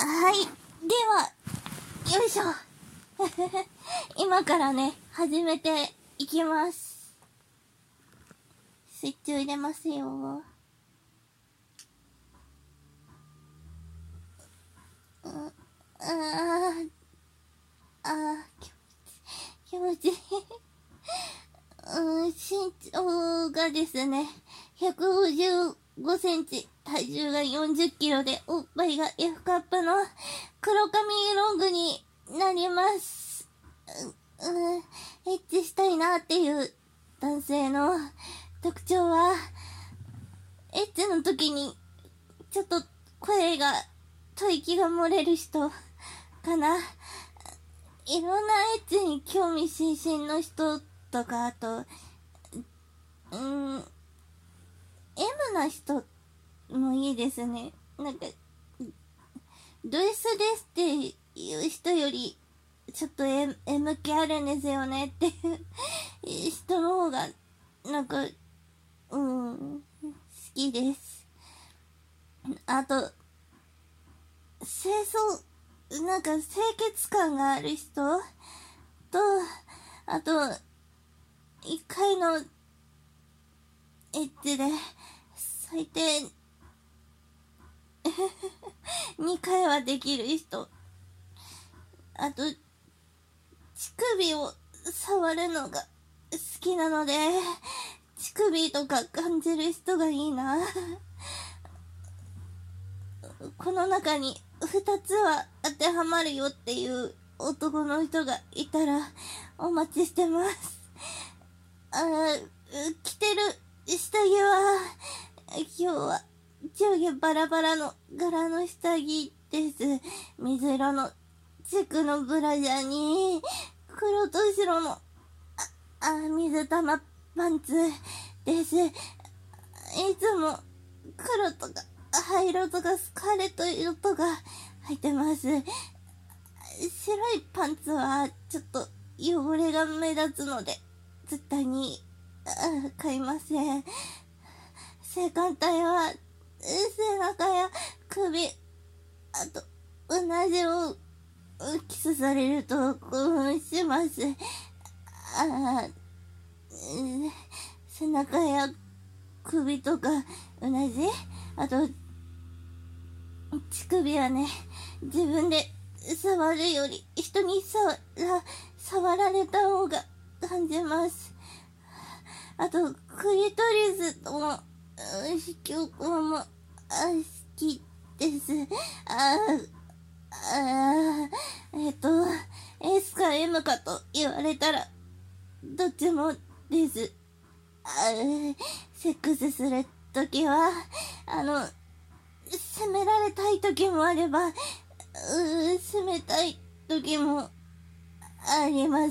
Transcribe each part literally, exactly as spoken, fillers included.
はい。では、よいしょ。今からね、始めていきます。スイッチを入れますよ。うん、あー、あー、気持ちいい。うん、身長がですね、ひゃくごじゅうごセンチ、体重がよんじゅっキロで、おっぱいが F カップの黒髪ロングになります。う、うん、エッチしたいなっていう男性の特徴は、エッチの時にちょっと声が、吐息が漏れる人かな。いろんなエッチに興味津々の人とか、あと、うん、M な人もいいですね。なんか、ド S ですっていう人より、ちょっと M, M 気あるんですよねっていう人の方が、なんか、うん、好きです。あと、清掃、なんか清潔感がある人と、あと、一回のエッチで、最低、にかいはできる人。あと、乳首を触るのが好きなので、乳首とか感じる人がいいな。この中にふたつは当てはまるよっていう男の人がいたらお待ちしてます。あー、着てる下着は、今日は上下バラバラの柄の下着です。水色のチェックのブラジャーに、黒と白の、あ、あ、水玉パンツです。いつも黒とか灰色とかスカーレット色とか履いてます。白いパンツはちょっと汚れが目立つので絶対に買いません。性感帯は背中や首、あとうなじをキスされると興奮します。あ、背中や首とかうなじ、あと乳首はね、自分で触るより人に触ら触られた方が感じます。あとクリトリスとも子宮口も好きです。ああ、えっと S か M かと言われたらどっちもです。あ、セックスするときはあの責められたい時もあれば、うー、責めたい時もあります。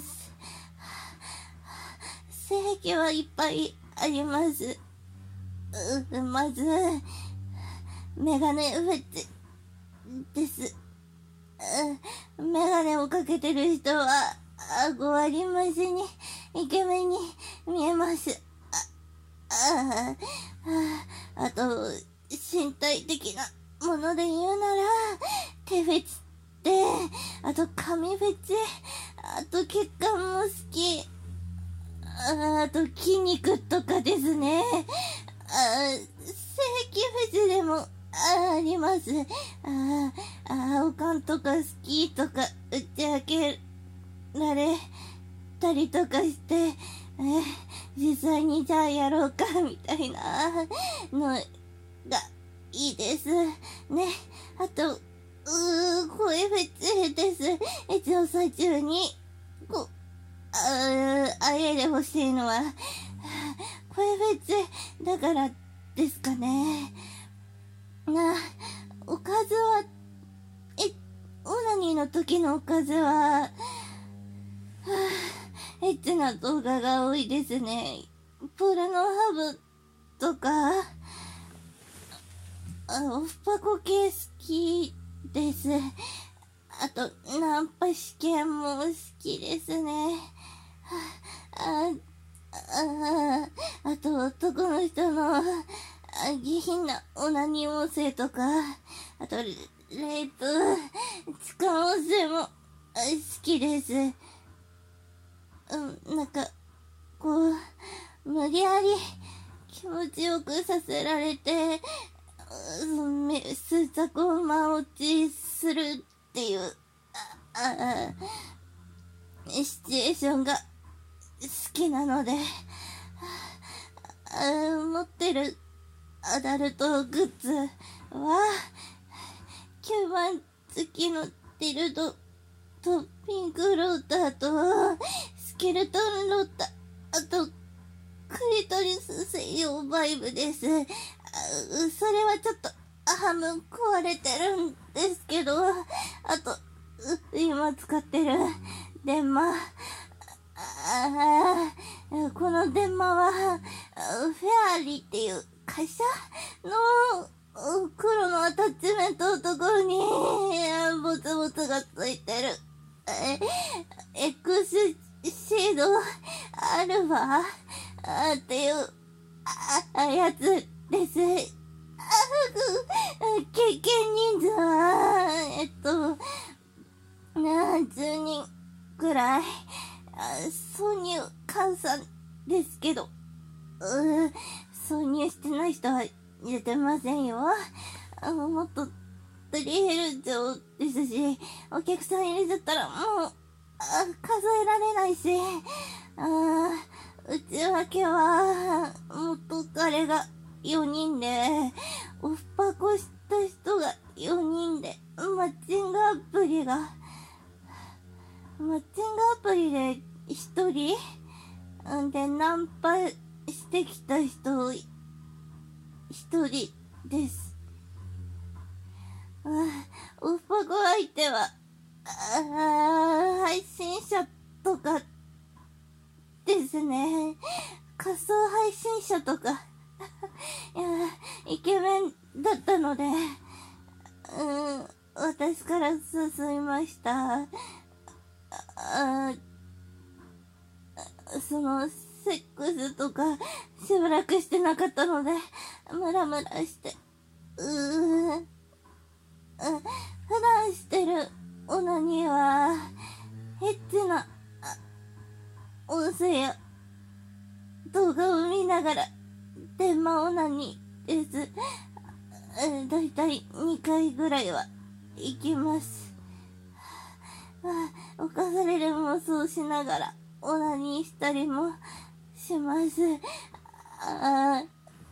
性癖はいっぱいあります。うまず、メガネフェチです。メガネをかけてる人はご割増しにイケメンに見えます。ああ、あと身体的なもので言うなら手フェチって、あと髪フェチ、あと血管も好き、あ, あと筋肉とかですね。あ、正規フェチでもあります。ああ、青缶とか好きとか打ち明けられたりとかして、え実際にじゃあやろうかみたいなのがいいですね。あと、うー、声フェチです。エッチの最中に、こ、あー、あえで欲しいのは、声フェチだからですかね。な、おかずは、え、オナニーの時のおかずは、はぁ、エッチな動画が多いですね。ポルノハブとか、あ、オフパコ系好きです。あと、ナンパ試験も好きですね。あ、あ、あ、あと男の人の下品なオナニー音声とか、あとレイプ、使わせも好きです。うん、なんか、こう、無理やり気持ちよくさせられて、数作を間落ちするっていう、ああシチュエーションが好きなので、あ持ってるアダルトグッズは、きゅうばん付きのディルドとピンクローターとスケルトンローター、あとクリトリス専用バイブです。それはちょっとハム壊れてるんですけど、あと今使ってる電話、あこの電話はフェアリーっていう会社の黒のアタッチメントのところにボツボツがついてるエクスシードアルファっていうやつです。経験人数はえっと何十人くらい挿入換算ですけど、挿入してない人は入れてませんよ。あのもっと取り減る上ですし、お客さん入れちゃったらもうあ数えられないし、あ内訳は元彼がよにんで、オフパコした人がよにんで、マッチングアプリがマッチングアプリでひとりんでナンパしてきた人ひとりです。あオフパコ相手はあ配信者とかですね。仮想配信者とかいやイケメンだったので、うん私から誘いました。あそのセックスとかしばらくしてなかったのでムラムラしてうーん普段してるオナニーはエッチな音声や動画を見ながら電話オナニーです。だいたいにかいぐらいは行きます。犯される妄想しながらオナニーしたりもします。あ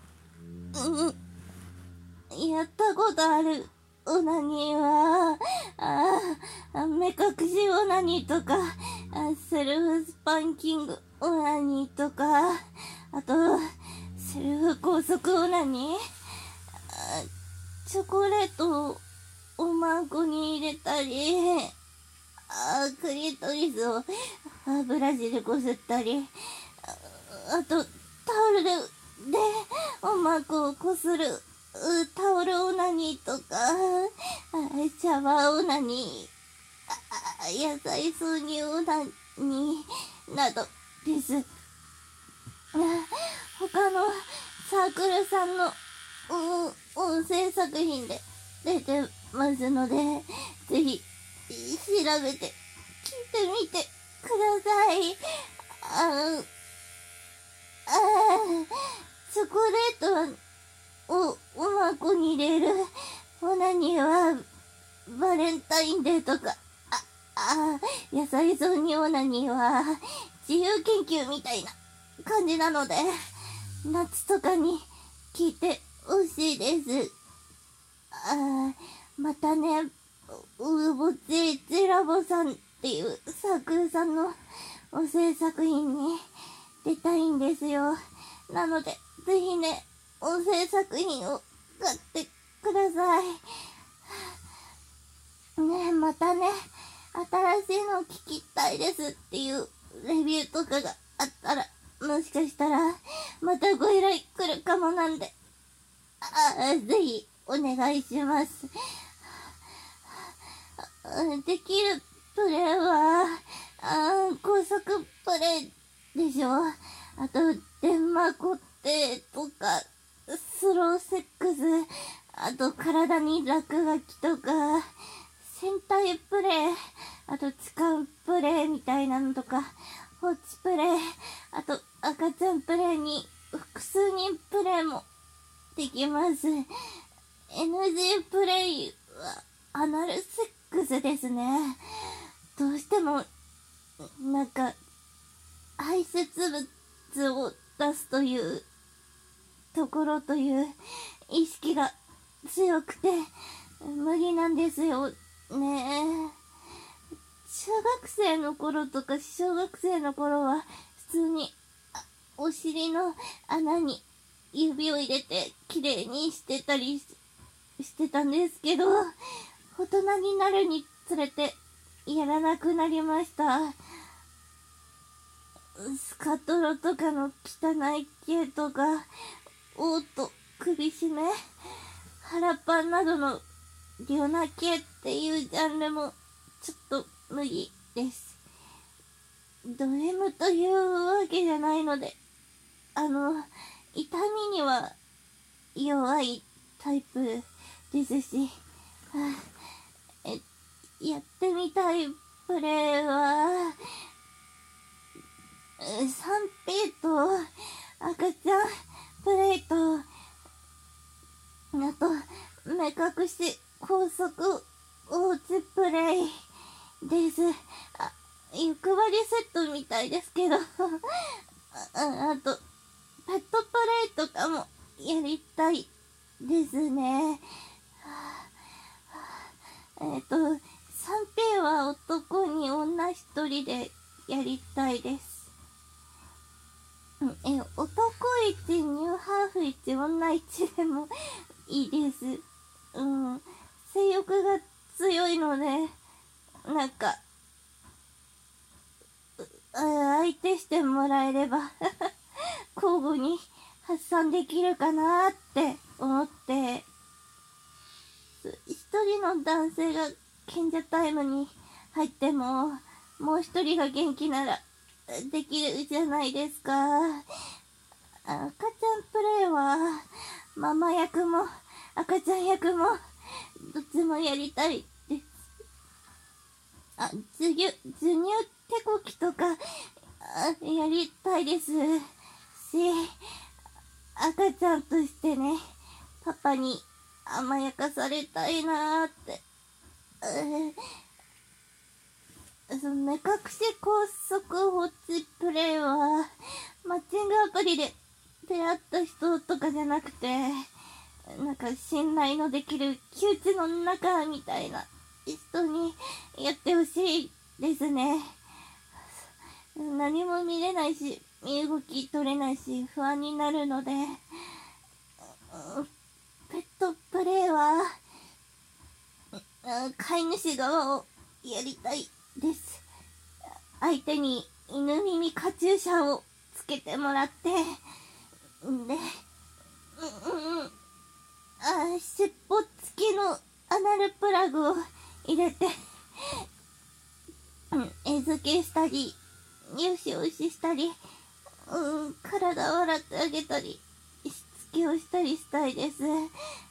うんやったことあるオナニーはあ目隠しオナニーとかセルフスパンキングオナニーとか、あとセルフ高速オナニー、チョコレートをおまんこに入れたり、あクリトリスをブラシでこすったり、あ, あとタオルででおまんこをこするタオルオナニーとか、シャワーオナニー、野菜挿入オナニーなどです。他のサークルさんの音声作品で出てますので、ぜひ調べて聞いてみてください。ああチョコレートをおまんこに入れるオナニーはバレンタインデーとか、ああ野菜挿入オナニーは自由研究みたいな感じなので、夏とかに聞いてほしいです。あまたね、ウーボチエチラボさんっていうサークルさんの音声作品に出たいんですよ。なのでぜひね、音声作品を買ってくださいね。またね、新しいの聞きたいですっていうレビューとかがあったら、もしかしたらまたご依頼来るかもなんで、あぜひお願いします。できるプレイはあ高速プレイでしょ。あと電話コテとかスローセックス、あと体に落書きとか体プレイ、あと痴漢プレイみたいなのとか、放置プレイ、あと赤ちゃんプレイに複数人プレイもできます。エヌジー プレイはアナルセックスですね。どうしても、なんか、排泄物を出すというところという意識が強くて無理なんですよね。中学生の頃とか小学生の頃は普通にお尻の穴に指を入れて綺麗にしてたりしてたんですけど、大人になるにつれてやらなくなりました。スカトロとかの汚い系とか、オート、首絞め、腹パンなどのリョナ系っていうジャンルもちょっと無理です。ド M というわけじゃないので、あの、痛みには弱いタイプですし、はあ、えやってみたいプレイは、さんピーと赤ちゃんプレイと、あと、目隠し高速おうちプレイです。あ、欲張りセットみたいですけど、あ, あと、ペットプレイとかもやりたいですね。はあはあ、えっと、さんピー は男に女一人でやりたいです。え、男一、ニューハーフ一、女一でもいいです。うん。性欲が強いので、なんか、相手してもらえれば、交互に発散できるかなって思って、一人の男性が賢者タイムに入っても、もう一人が元気なら、できるじゃないですか。赤ちゃんプレイはママ役も赤ちゃん役もどっちもやりたいです。あ、授乳授乳手こきとかやりたいですし、赤ちゃんとしてね、パパに甘やかされたいなーって。その目隠し高速放置プレイはマッチングアプリで出会った人とかじゃなくて、なんか信頼のできる窮地の中みたいな人にやってほしいですね。何も見れないし、身動き取れないし、不安になるので、ペットプレイは、飼い主側をやりたいです。相手に犬耳カチューシャをつけてもらって、で、うんうん、あ、尻尾付きのアナルプラグを入れて、うん、餌付けしたり、よしよししたり、うん、体を洗ってあげたり、しつけをしたりしたいです。ちん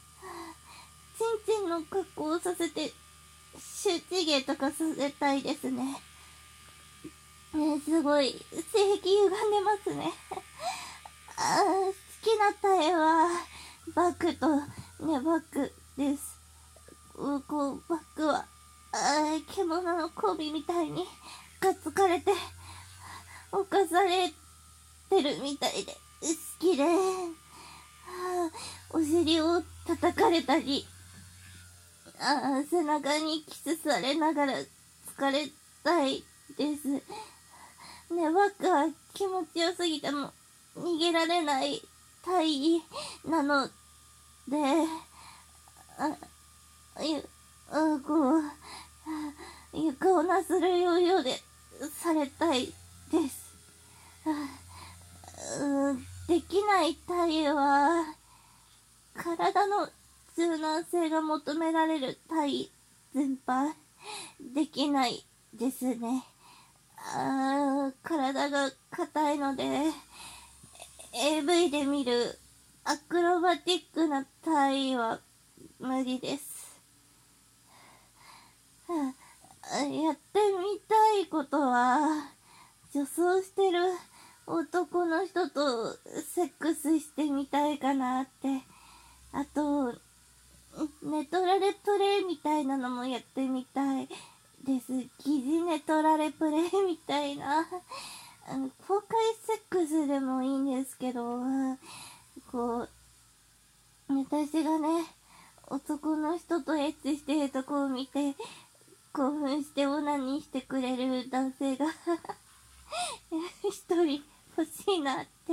ちんの格好をさせて、周知芸とかさせたいですね。ね、すごい、性癖歪んでますね。あー、好きなタイは、バックとネバックです。うこう、バックは、あー、獣の媚びみたいに、かつかれて、犯されてるみたいで、好きで、あー、お尻を叩かれたり、あー、背中にキスされながら疲れたいです。ね、バックは気持ちよすぎても逃げられない体なので、あ、ゆ、あ、こう、床をなするヨーヨーでされたいです。うできない体は、体の柔軟性が求められる体全般、できないですね。あー、体が硬いので、エーブイ で見るアクロバティックな体は無理です。はやってみたいことは、女装してる男の人とセックスしてみたいかなって。あと、ネトラレプレイみたいなのもやってみたいです。疑似ネトラレプレイみたいな。公開セックスでもいいんですけど、こう、私がね、男の人とエッチしてるとこを見て、興奮してオナニーしてくれる男性が一人欲しいなって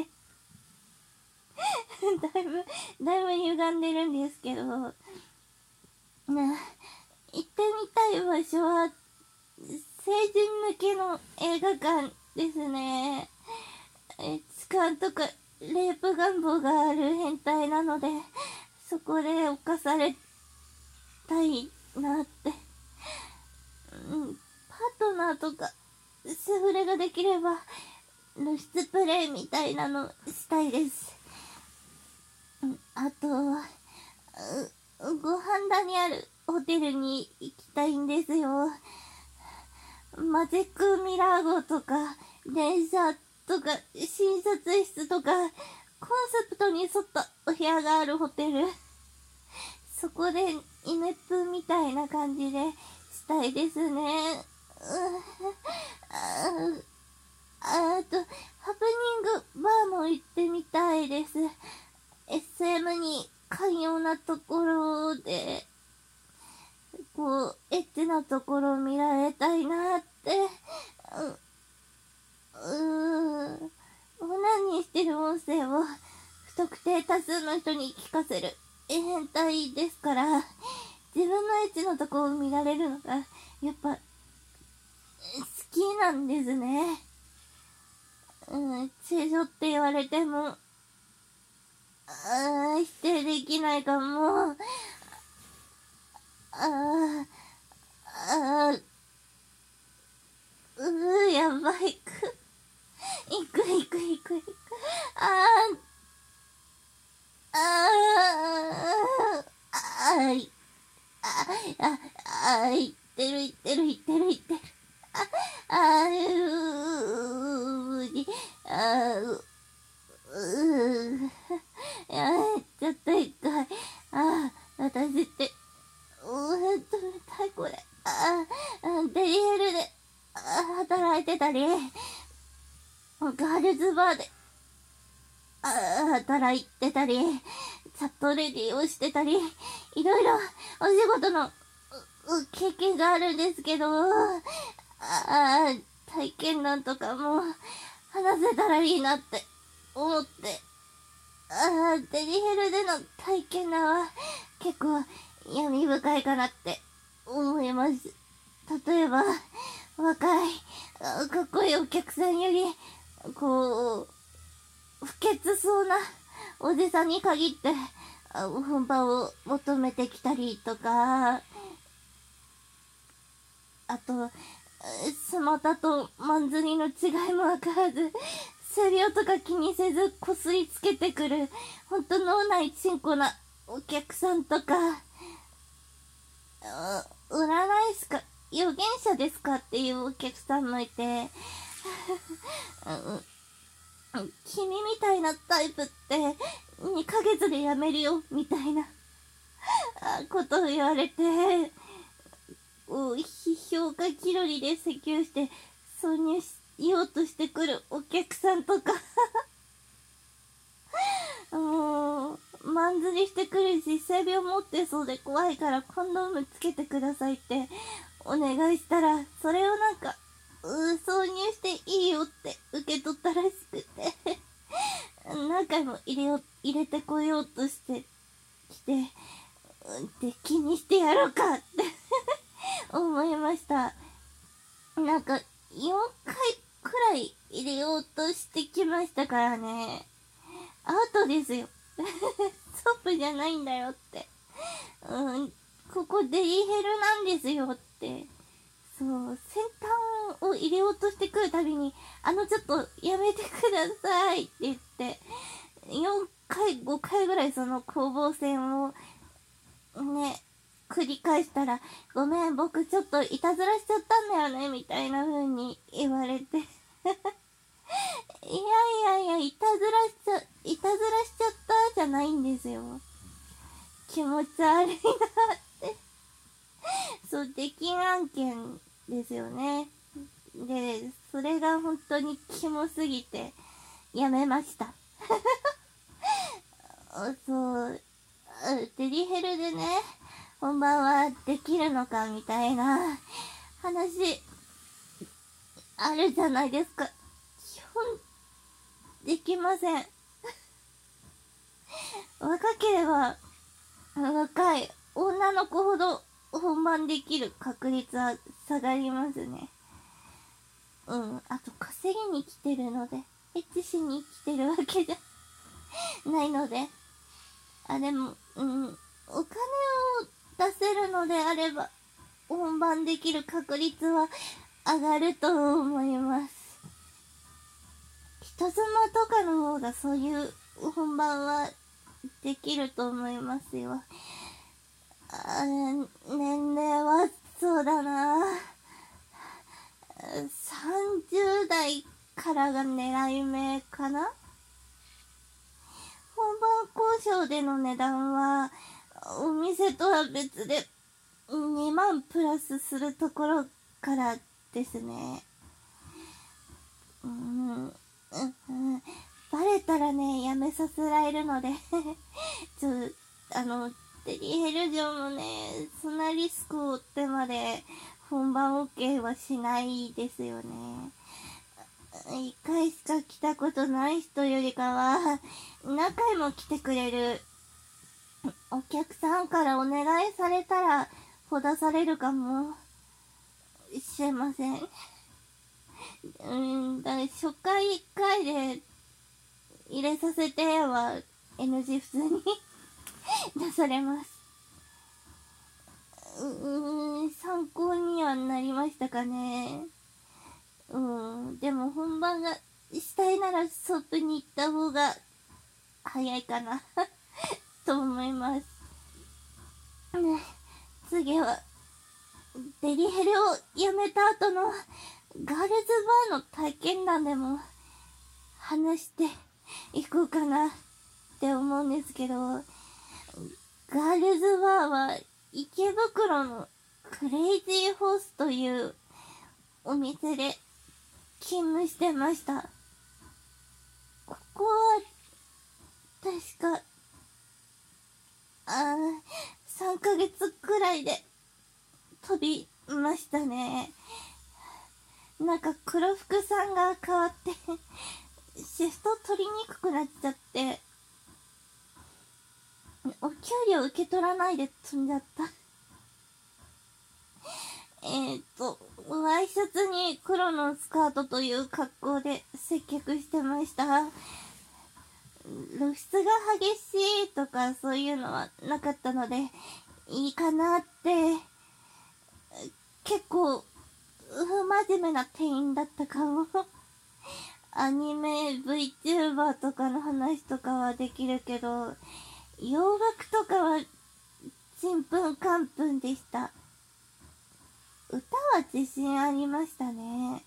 だいぶ、だいぶ歪んでるんですけど、な、行ってみたい場所は、成人向けの映画館ですね。え痴漢とかレイプ願望がある変態なので、そこで犯されたいなって。うん、パートナーとかセフレができれば露出プレイみたいなのしたいです。うん、あとはご飯田にあるホテルに行きたいんですよ。マジックミラー号とか電車とか診察室とかコンセプトに沿ったお部屋があるホテル、そこでイメプみたいな感じでしたいですね。あ, あとハプニングバーも行ってみたいです。 エスエム に寛容なところでこうエッチなところを見られたいなって。ううーんオナニーしてる音声を不特定多数の人に聞かせる変態ですから、自分のエッチのとこを見られるのがやっぱ好きなんですね。うん、正常って言われても、あー、否定できないかも。あー、あー、うー、やばいく。いくいくいくいく。あー、あー、あー、い、あ、あ、あ、いってるいってるいってるいってる。あ、あー、無理。あー、う、うー。やめちゃった一回。あー、私って、うー、冷たいこれ。あー、デリヘルで、あー、働いてたり、ガールズバーで、あー、働いてたり、チャットレディをしてたり、いろいろお仕事の経験があるんですけど、あー、体験談とかも話せたらいいなって思って、あー、デリヘルでの体験談は結構闇深いかなって思います。例えば、若い、かっこいいお客さんより、こう、不潔そうなおじさんに限って、本番を求めてきたりとか、あと、スマタとマンズリの違いもわからず、性病とか気にせずこすりつけてくる、ほんと脳内チンコなお客さんとか、占い師か、預言者ですかっていうお客さんもいて、君みたいなタイプってにかげつで辞めるよみたいなことを言われて、批評家気取りで説教して挿入しようとしてくるお客さんとかもうマンズリしてくるし、性病持ってそうで怖いからコンドームつけてくださいってお願いしたら、それをなんかう挿入していいよって受け取ったらしくて何回も入れよ入れてこようとしてきて、で気にしてやろうかって思いました。なんかよんかいくらい入れようとしてきましたからね。アウトですよソープじゃないんだよって、うん、ここデリヘルなんですよって。そう、先端を入れようとしてくるたびに、あのちょっとやめてくださいって言って、よんかいごかいぐらいその攻防戦をね繰り返したら、ごめん、僕ちょっといたずらしちゃったんだよね、みたいな風に言われて。いやいやいや、いたずらしちゃ、いたずらしちゃったじゃないんですよ。気持ち悪いなって。そう、出禁案件ですよね。で、それが本当にキモすぎて、やめました。そう、デリヘルでね、本番はできるのかみたいな話、あるじゃないですか。基本、できません。若ければ、若い女の子ほど本番できる確率は下がりますね。うん。あと、稼ぎに来てるので、エッチしに来てるわけじゃないので。あ、でも、うん。お金を出せるのであれば、本番できる確率は上がると思います。人妻とかの方がそういう本番はできると思いますよ。あ、年齢はそうだな。さんじゅう代からが狙い目かな。本番交渉での値段はお店とは別でにまんプラスするところからですね。うん、うん、バレたらね、やめさせられるのでちょ、あの、デリヘル嬢もね、そんなリスクを負ってまで本番 OK はしないですよね。一回しか来たことない人よりかは、何回も来てくれるお客さんからお願いされたら、ほだされるかもしれません。うん、だから初回いっかいで入れさせては エヌジー 普通に出されます。うーん、参考にはなりましたかね。うん、でも本番がしたいならソープに行った方が早いかなと思います。ね、次はデリヘルをやめた後のガールズバーの体験談でも話していこうかなって思うんですけど、ガールズバーは池袋のクレイジーホースというお店で勤務してました。ここは確かあーさんかげつくらいで飛びましたね。なんか黒服さんが変わってシフト取りにくくなっちゃって、お給料受け取らないで飛んじゃったえっとワイシャツに黒のスカートという格好で接客してました。露出が激しいとかそういうのはなかったのでいいかなって。結構不真面目な店員だったかもアニメ VTuber とかの話とかはできるけど、洋楽とかはちんぷんかんぷんでした。歌は自信ありましたね。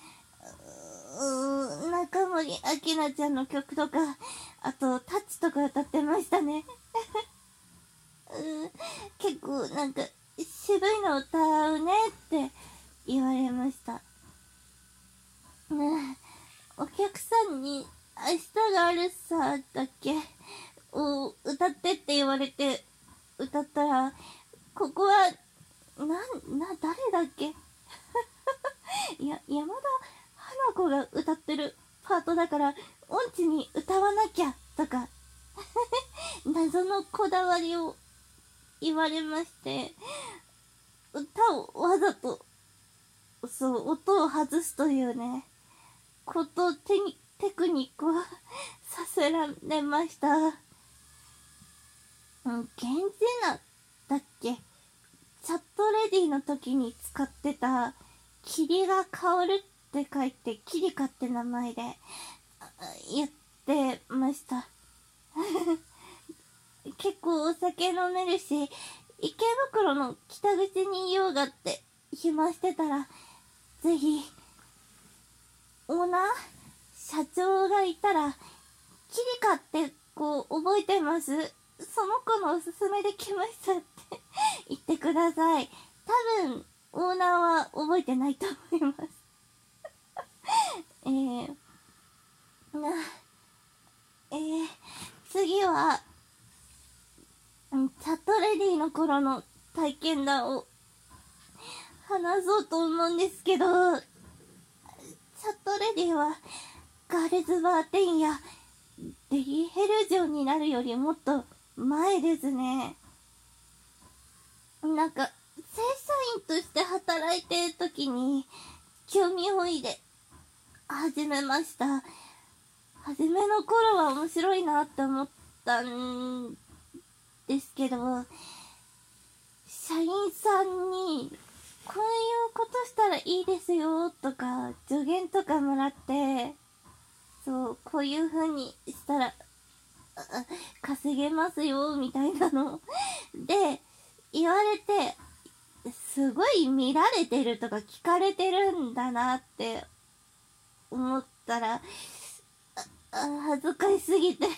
うーん、中森明菜ちゃんの曲とか、あとタッチとか歌ってましたねうん、結構なんか渋いの歌うねって言われました。うん、お客さんに明日があるさだっけを歌ってって言われて歌ったら、ここはな、な、誰だっけいや、山田花子が歌ってるパートだから音痴に歌わなきゃとか謎のこだわりを言われまして、歌をわざとそう音を外すというねことテニテクニックをさせられました。うん、源氏名だっけ、チャットレディの時に使ってた霧が香るって書いてキリカって名前でやってました結構お酒飲めるし池袋の北口にいようがって暇してたら、ぜひ、オーナー社長がいたら、キリカって子覚えてます？その子のおすすめで来ましたって言ってください。多分、オーナーは覚えてないと思います。えー、な、えー、次は、チャットレディの頃の体験談を話そうと思うんですけど、チャットレディはガールズバーテンやデリヘル嬢になるよりもっと前ですね。なんか、正社員として働いてる時に興味本位で始めました。初めの頃は面白いなって思ったんですけど、社員さんにこういうことしたらいいですよとか助言とかもらって、そう、こういう風にしたら稼げますよみたいなので言われて、すごい見られてるとか聞かれてるんだなって思ったら、あ恥ずかしすぎて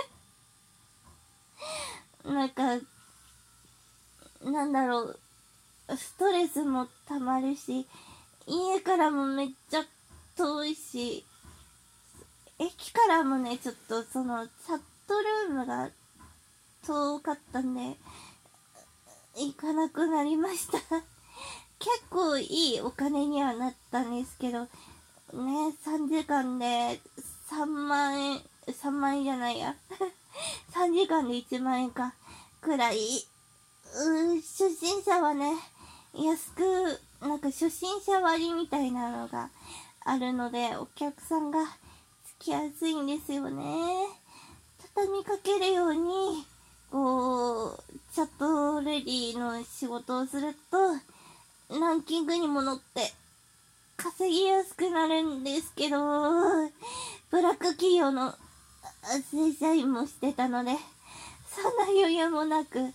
なんかなんだろう、ストレスもたまるし、家からもめっちゃ遠いし、駅からもねちょっとそのチャットルームが遠かったんで行かなくなりました結構いいお金にはなったんですけどね、さんじかんでさんまんえん、さんまんえんじゃないやさんじかんでいちまんえんかくらい、う初心者はね安く、なんか初心者割みたいなのがあるのでお客さんがつきやすいんですよね。畳みかけるようにこうチャットレディの仕事をするとランキングにも乗って稼ぎやすくなるんですけど、ブラック企業の正社員もしてたのでそんな余裕もなく、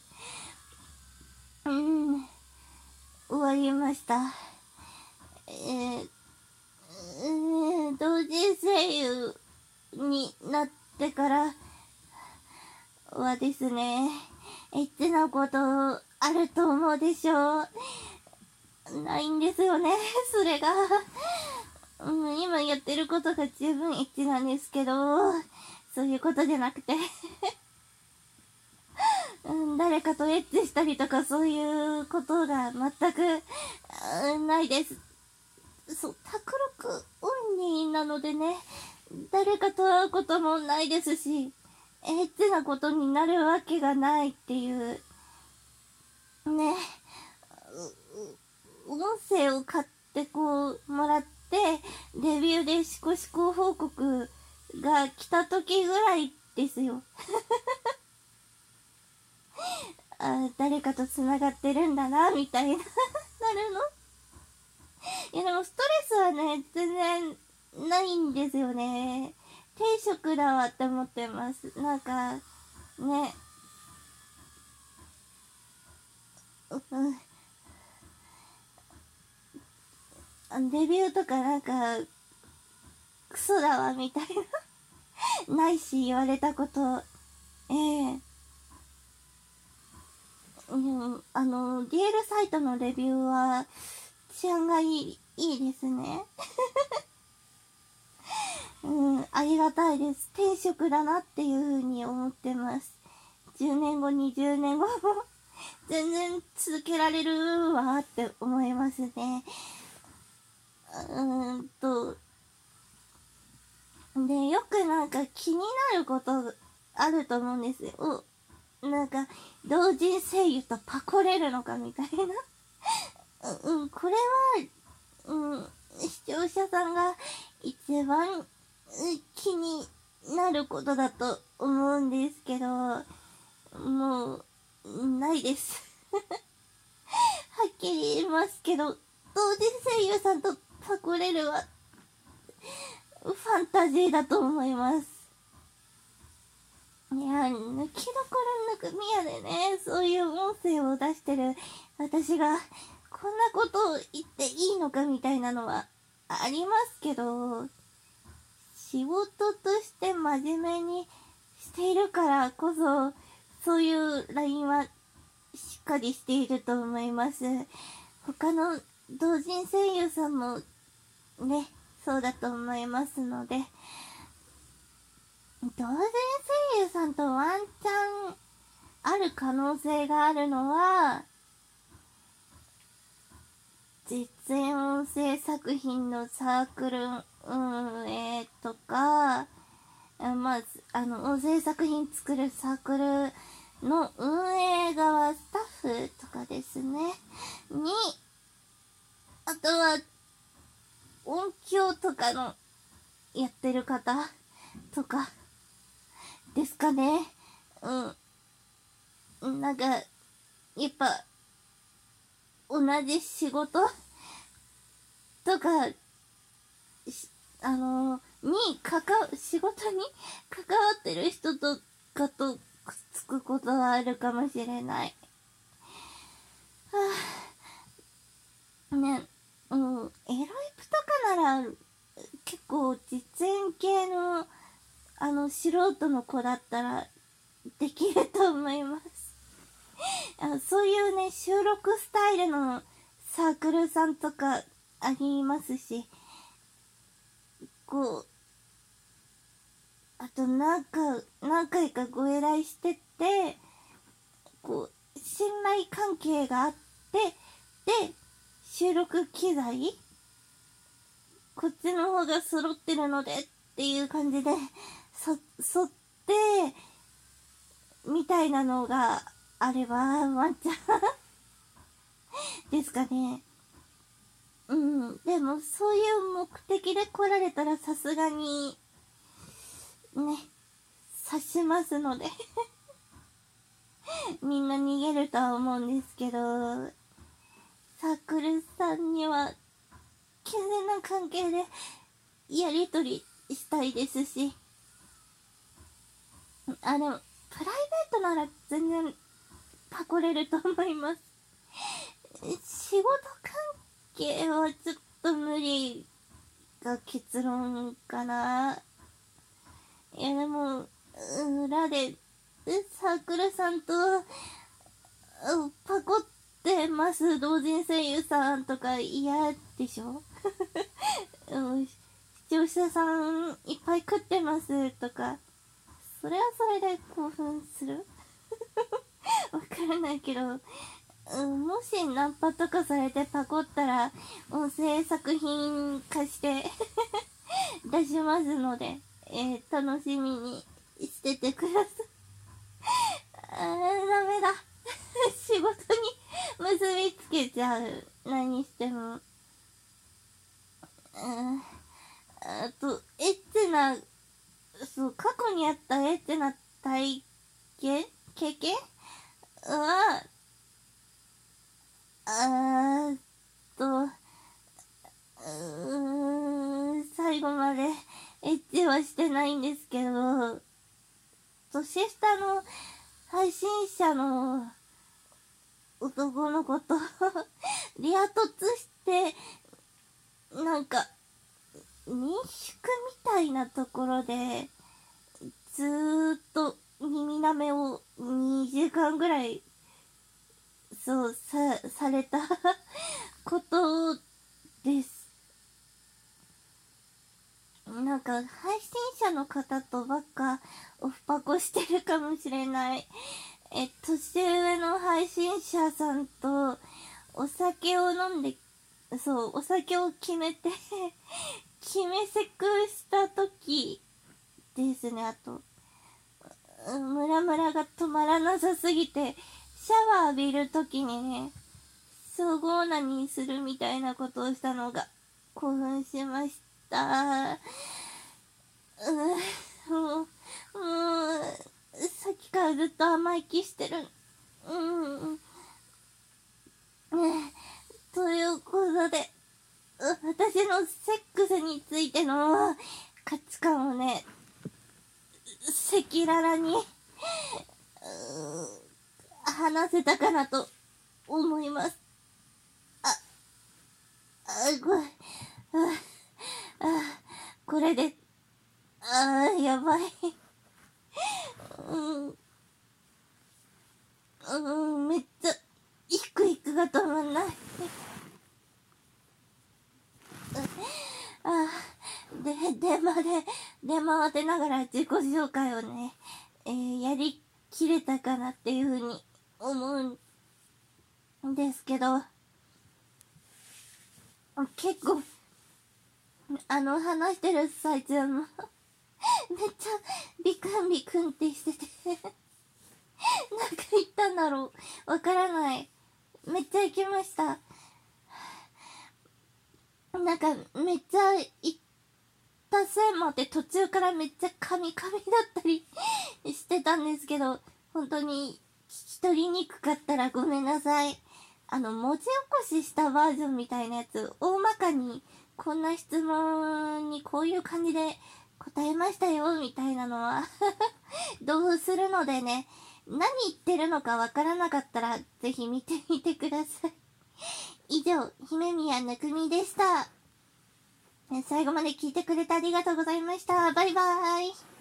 うん終わりました。えー、えー、同人声優になってからはですね、エッチなことあると思うでしょう。ないんですよね、それが。うん、今やってることが十分エッチなんですけど、そういうことじゃなくて、うん、誰かとエッチしたりとかそういうことが全く、うん、ないです。そう、卓録オンリーなのでね、誰かと会うこともないですし、エッチなことになるわけがないっていう、ね、音声を買ってこう、もらって、レビューでシコシコ報告が来た時ぐらいですよ。あ、誰かと繋がってるんだな、みたいな、なるの。いやでもストレスはね、全然ないんですよね。定職だわって思ってます。なんか、ね。うん。レビューとかなんか、クソだわみたいな。ないし言われたこと。ええうん、あの、ディーエル サイトのレビューは、治安がいい、いいですね。うん、ありがたいです。転職だなっていう風に思ってます。じゅうねんご、にじゅうねんごも全然続けられるわって思いますね。うーんと、で、よくなんか気になることあると思うんですよ。なんか、同人声優とパコれるのかみたいな。うん、これは、うん、視聴者さんが一番気になることだと思うんですけど、もう、ないです。はっきり言いますけど、同人声優さんとパコれるは、ファンタジーだと思います。 いや、抜きどころ抜くみやでね、そういう音声を出してる私が、こんなことを言っていいのかみたいなのはありますけど、仕事として真面目にしているからこそ、そういう ライン はしっかりしていると思います。他の同人声優さんもね、そうだと思いますので、同人声優さんとワンチャンある可能性があるのは、実演音声作品のサークル運営とか、まあ、あの、音声作品作るサークルの運営側、スタッフとかですね、に、あとは、音響とかのやってる方とか、ですかね。うん。なんか、やっぱ、同じ仕事とか、あのー、に、かか、仕事に関わってる人とかとくっつくことはあるかもしれない。はぁ、ね、うん、エロイプとかなら、結構実演系の、あの、素人の子だったら、できると思います。あ、そういうね、収録スタイルのサークルさんとかありますし、こう、あとなんか、何回かご依頼してて、こう、信頼関係があって、で、収録機材こっちの方が揃ってるのでっていう感じで、そ、そって、みたいなのがあれば、ワンチャンですかね。うん。でも、そういう目的で来られたらさすがに、ね、刺しますのでみんな逃げるとは思うんですけど、サークルさんには、健全な関係でやりとりしたいですし、あ、でも、プライベートなら全然パコれると思います。仕事関係はちょっと無理が結論かな。いやでも、裏でサークルさんとパコってます同人声優さんとか嫌でしょ視聴者さんいっぱい食ってますとか、それはそれで興奮するわからないけど、うん、もしナンパとかされてパコったら音声作品化して出しますので、えー、楽しみにしててくださいあー、ダメだ仕事に結びつけちゃう、何しても。うん、あとエッチな、そう、過去にあったエッチな体験経験は、あーっと、うーん、最後までエッチはしてないんですけど、年下の配信者の男の子とリア突して、なんか、民宿みたいなところで、ずーっと耳舐めをにじかんぐらい、そう、さ、されたことです。なんか、配信者の方とばっかオフパコしてるかもしれない。え、年上の配信者さんとお酒を飲んで、そう、お酒を決めて決めセクした時ですね。あと、ムラムラが止まらなさすぎて、シャワー浴びる時にね、総合なにするみたいなことをしたのが興奮しました。うもう、もう、さっきからずっと甘い気してる。うん。ね、ということで、私のセックスについての価値観をね、赤裸々に話せたかなと思います。あ、あ、これ、あ、あ、これで、あー、やばい。うん、うん、めっちゃ、イクイクが止まんない。あで、電話で、電話当てながら自己紹介をね、えー、やりきれたかなっていうふうに思うんですけど、結構、あの、話してる最中もめっちゃビクンビクンってしててなんか言ったんだろう、わからない。めっちゃ行きました。なんかめっちゃ行ったせいもあって途中からめっちゃカミカミだったりしてたんですけど、本当に聞き取りにくかったらごめんなさい。あの文字起こししたバージョンみたいなやつ、大まかにこんな質問にこういう感じで答えましたよみたいなのは同封するのでね、何言ってるのかわからなかったらぜひ見てみてください。以上、姫宮ぬくみでした。最後まで聞いてくれてありがとうございました。バイバーイ。